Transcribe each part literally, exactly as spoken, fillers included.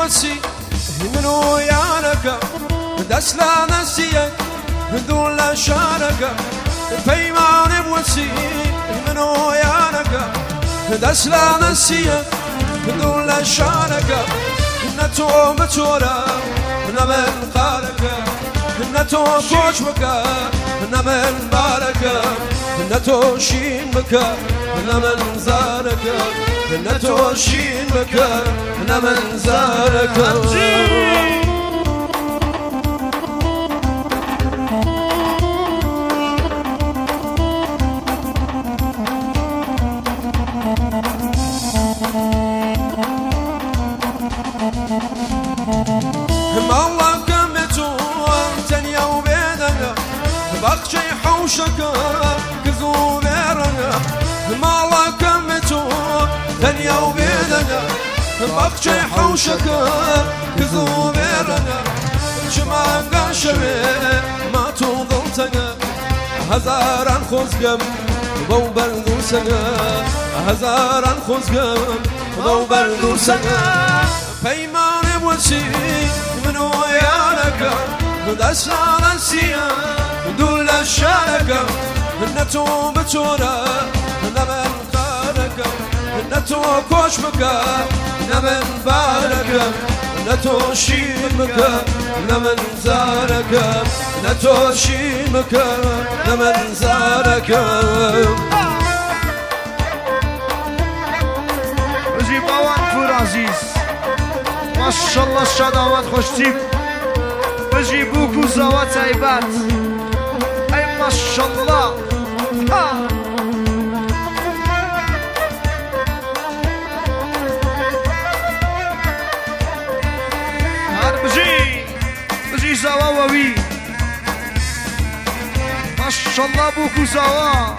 بوسي منو يانك دس لا نسيك ذول شارك بيمان بوسي منو يانك دس لا نسيك ذول شارك نتو متورا نمن قارك نتو كوش بكا نمن بارك نتو شين بكا نمن زارك نتو شين بكا نمن زارك بخشي حوشك كذو بيرنا مالك متو دنيا وبيدنا بخشي حوشك كذو بيرنا شما قاشمي ما توضلتنا هزارا خزقم بو بردو سنا هزارا خزقم بو بردو سنا بيمان بوسي منو يانك دسانا سيا دول الشارك نتو بتورا نمن قارك نتو كوش بكا نمن بارك نتو شين بكا نمن زارك نتو شين بكا نمن زارك رجي باوان فور عزيز ما شاء الله الشدوات خوش تيب بجي بوكو زوات عيبات اي ما شاء الله ها هار بجي بجي زوا ووي ما شاء الله بوكو زوا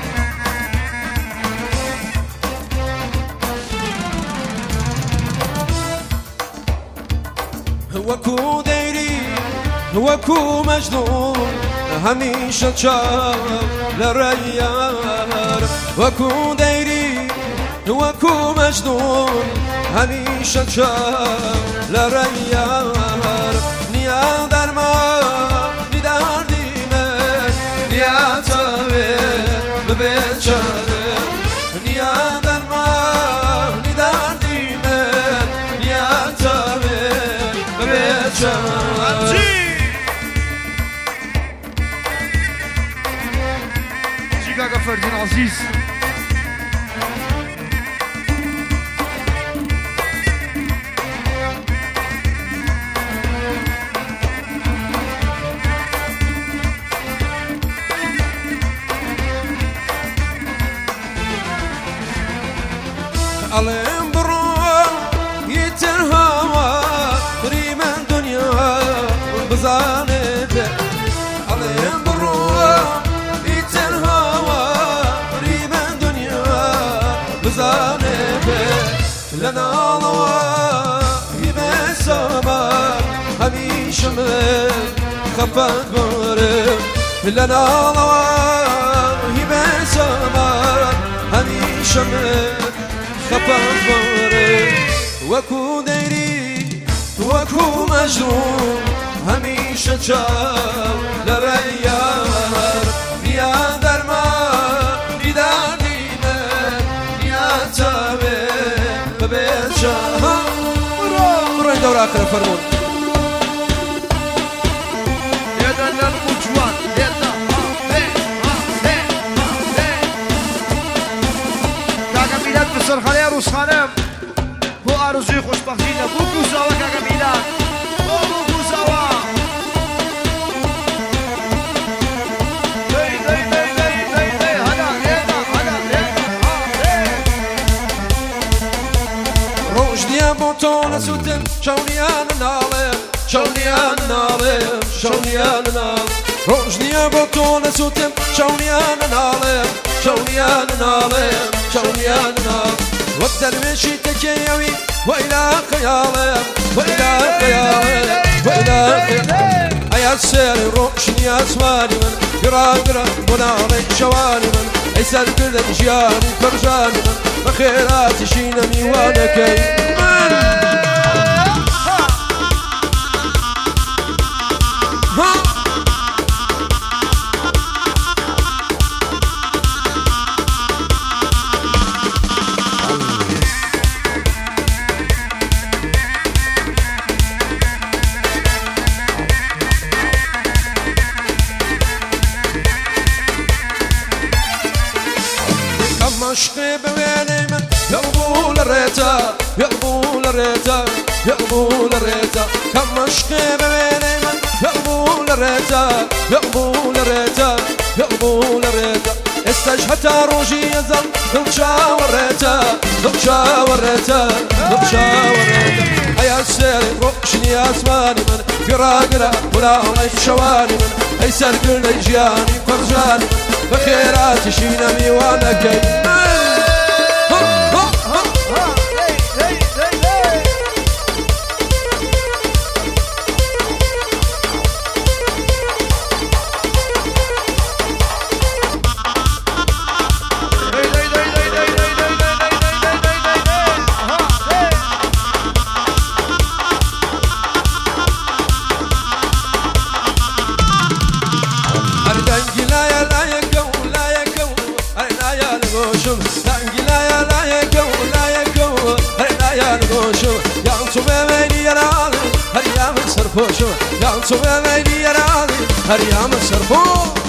وكو ديري وكو مجنون هميشه شاب للريار وكو ديري وكو مجنون هميشه شاب للريار نيا درما ندار ديمه نيا تاوي ببيتشاره نيا درما ندار ديمه نيا تاوي ببيتشاره كاكا فردين عزيز ألم برو يترهوى بريم الدنيا بزانته ألم برو لنا الله يبسما هميشه من خفت بارم لنا الله يبسما هميشه من خفت بارم وكو ديري وكو مجنون هميشه شاب لريار نيا درما ندار دينه نيا تابه ببيتشا روح دور آخر فرمون يدا للمجوان يدا كاكا ميلاد بسرخانه روسخانه هو آرزوی خوشبختینه بوکو زوا كاكا ميلاد بوکو زوا بوتون سوتن شونيان نالم شونيان نالم شونيان نال روجني بوتون سوتن شونيان نالم شونيان نالم شونيان نال والدرويشي تكيوي وإلى خيالم وإلى خيالم وإلى خيالم أيا السير روجني أسواني من قرا قرا مناري شواني من عيسى كل جياني فرجاني من بخيرات شينمي وانا كي عشقي بويني من يقبول الريتا يقبول الريتا يقبول الريتا كم عشقي بويني من يقبول الريتا يقبول الريتا يقبول الريتا استجهت روجي يزل دمشا وريتا دمشا وريتا دمشا وريتا يا السير روشني اسماني من قراقرا ولا الله شواني من اي سرقل يجياني فرجاني من بخيرات شينامي وانا كيمان يا صبي ميدي يا راضي هريام السرفو